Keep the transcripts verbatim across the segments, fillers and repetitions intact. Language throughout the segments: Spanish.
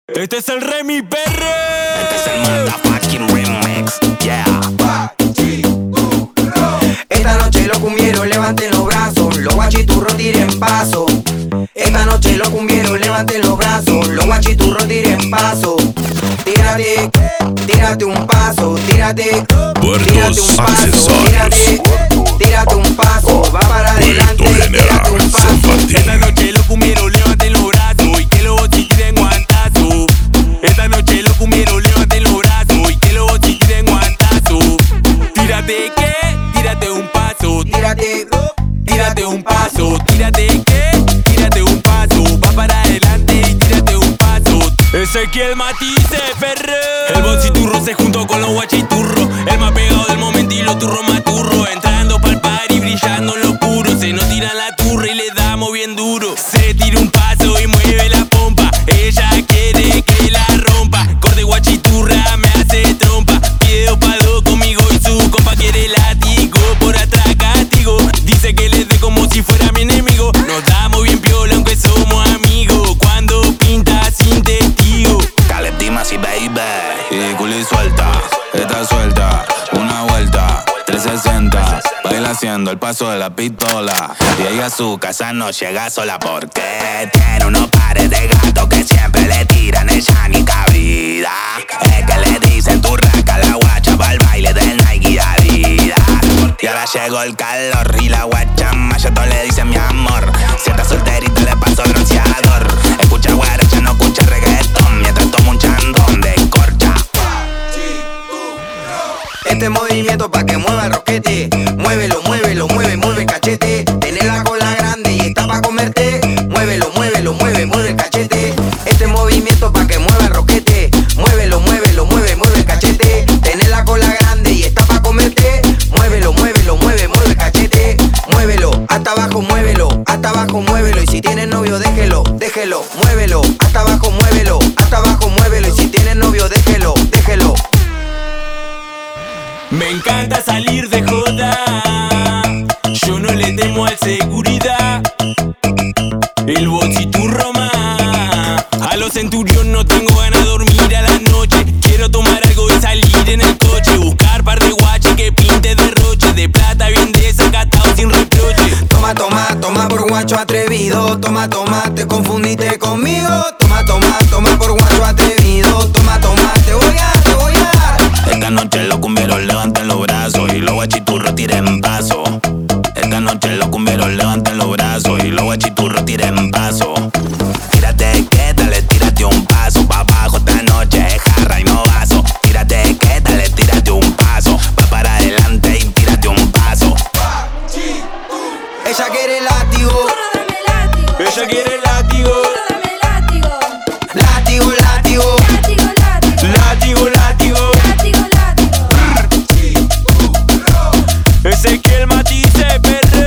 Este es el Remy Perre. Este es el motherfucking remix, yeah. Esta noche los cumbieros levanten los brazos, los guachiturros tiren paso. Esta noche los cumbieros levanten los brazos, los guachiturros tiren paso. Tírate, tírate un paso, tírate, tírate un paso, tírate, tírate un paso, va para adelante, tírate un paso. Esta noche los cumbieros levanten los brazos y que los bochis tiren guantazo. Esta noche los cumbieros levanten los brazos y que los bochis tiren guantazo. Tírate que, tírate un paso, Tírate, tírate un paso, tírate que, tírate un paso, va para adelante y tírate un paso. Ezequiel Matice, Perre. El bochiturro se juntó con los guachiturros, el más pegado del momento y los turros más turros. Entrando pa'l party, brillando en lo puro, se nos tiran la turra y le damos bien duro. Se tira un paso y mueve la pompa, ella quiere que la rompa. Corte guachiturra, me hace trompa, pide dopado conmigo y su compa quiere látigo. Por atrás castigo, dice que le dé como si fuera mi enemigo. Nos damos bien piola aunque somos amigos, cuando pinta sin testigo. Caletima si baby, y culo y suelta, está suelta, una vuelta, trescientos sesenta, baila haciendo el paso de la pistola. Y ella a su casa no llega sola porque tiene unos pares de gatos que siempre le tiran ella ni cabrida. Es que le dicen tu raca la guacha pa'l baile del Nike y Adidas. Y ahora llegó el calor y la guacha mayo todo le dice mi amor. Si está solterita le paso bronceador. Escucha guaracha, no escucha reggaetón, mientras toma un chandón de corcha. este movimiento pa' que mueva el roquete. Muévelo, muévelo, mueve, mueve el cachete. Tenés la cola grande y está pa' comerte. Muévelo, muévelo, mueve, mueve el cachete. Este movimiento pa' que mueva el roquete. Muévelo, muévelo, mueve, mueve el cachete. Tenés la cola grande y está pa' comerte. Muévelo, muévelo, mueve, mueve el cachete. Muévelo, hasta abajo, muévelo, hasta abajo, muévelo. Y si tienes novio, déjelo, déjelo. Muévelo, hasta abajo, muévelo, hasta abajo, muévelo. Y si tienes novio, déjelo, déjelo. Me encanta salir de joda, yo no le temo al seguridad. El bochiturro más, a los centurión no tengo ganas de dormir a la noche. Quiero tomar algo y salir en el coche, buscar par de guachi que pinte derroche, de plata bien desacatado sin reproche. Toma, toma, toma por guacho atrevido. Toma, toma, te confundiste conmigo. Toma, toma, toma por guacho atrevido. Toma, toma, te voy a, te voy a dar. Esta noche los cumbieros levanten los brazos y los guachiturros tiren paso. Esta noche los cumbieros levanten los brazos y los guachiturros tiren paso. Tírate que dale, tírate un paso pa' abajo esta noche es jarra y no vaso. Tírate que dale, tírate un paso, va para adelante y tírate un paso. Ella quiere látigo. Ella quiere látigo, Látigo, látigo. látigo, látigo. Ezequiel Matice, Perre.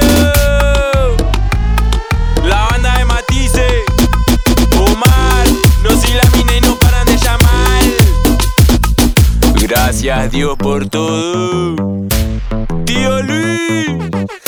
La banda de Matice, Omar, los y la mina y no paran de llamar. Gracias Dios por todo, tío Luis.